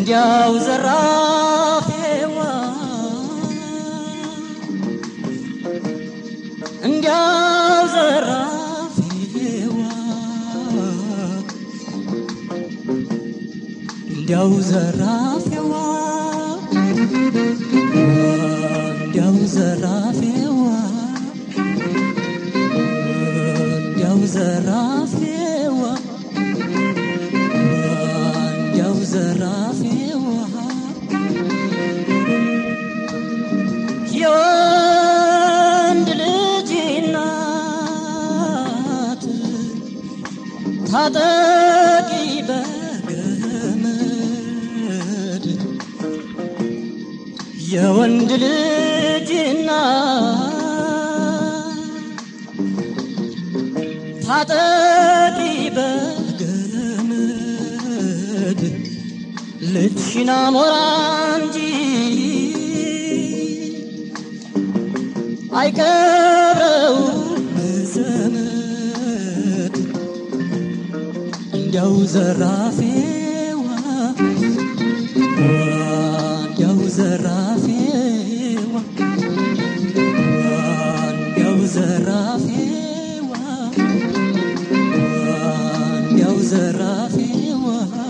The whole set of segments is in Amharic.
እንዲያው ዘራፌዋ እንዲያው ዘራፌዋ እንዲያው ዘራፌዋ እንዲያው ዘራፌዋ እንዲያው ዘራፌዋ እንዲያው ዘራፌዋ የወንድ ልጅ እናት ታጠቂ በገመድ የወንድ ልጅ እናት ታጠቂ በገመድ ልጅሽን አሞራ እንጂ አይቀብረውም ዘመድ እንዲያው ዘራፌዋ እንዲያው ዘራፌዋ እንዲያው ዘራፌዋ እንዲያው ዘራፌዋ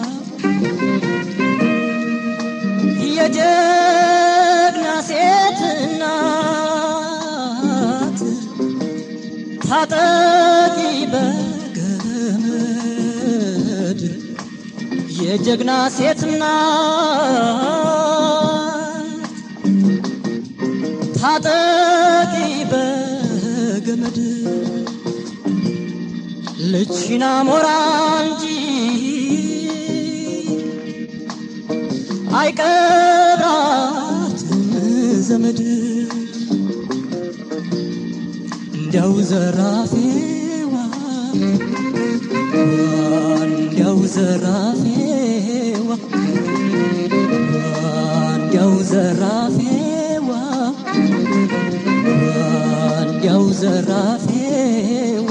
የጀግና ሴት እናት ታጠቂ በገመድ የጀግና ሴት እናት ታጠቂ በገመድ ልጅሽን አሞራ እንጂ አይቀብራትም ዘመድ እንዲያው ዘራፌዋ እንዲያው ዘራፌዋ እንዲያው ዘራፌዋ እንዲያው ዘራፌዋ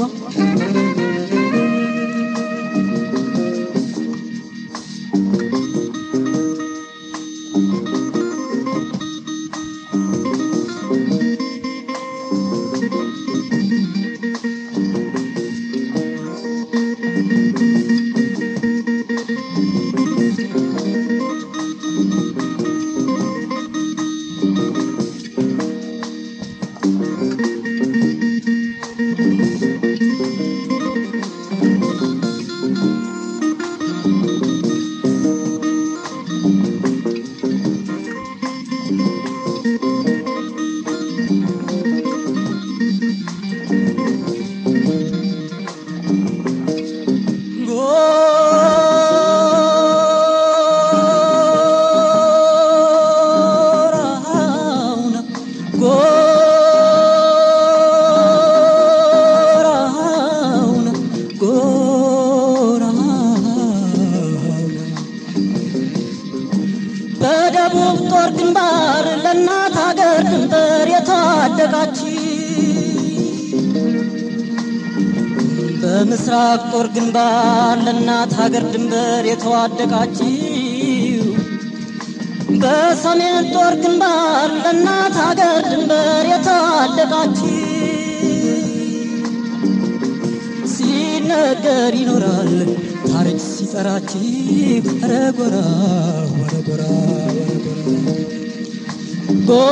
በደቡብ ጦር ግንባር ለእናት ሀገር ድንበር የተዋደቃችሁ በምስራቅ ጦር ግንባር ለእናት ሀገር ድንበር የተዋደቃችሁ በሰሜን ጦር ግንባር ለእናት ሀገር ድንበር የተዋደቃችሁ ሲነገር ይኖራል ታሪክ ሲጠራችሁ ኧረ ጎራ ወረ ጎራ ወረ ጎራ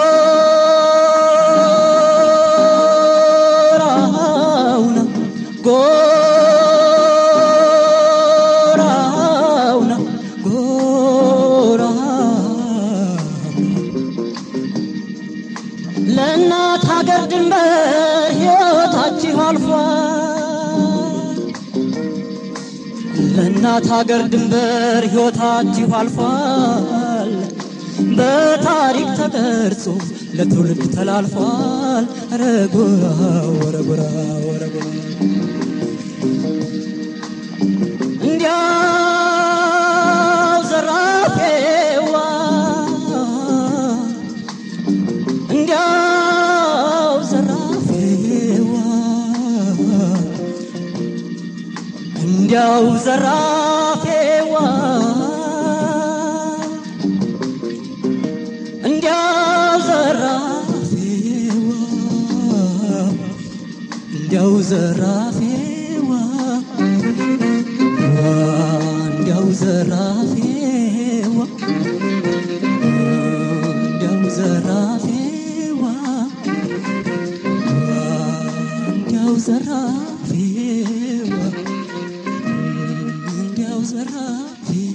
ጎራውና ጎራ ለእናት ሀገር ድንበር ሕይወታችሁ አልፏል ለእናት ሀገር ድንበር ሕይወታችሁ አልፏል በታሪክ ተቀርጾ ለትውልድ ተላልፏል ኧረ ጎራ ወረ ጎራ ወረ ጎራ እንዲያው ዘራፌዋ እንዲያው ዘራፌዋ እንዲያው ዘራፌዋ እንዲያው ዘራፊዋ እንዲያው ዘራፊዋ እንዲያው ዘራፊዋ እንዲያው ዘራፊዋ እንዲያው ዘራፊ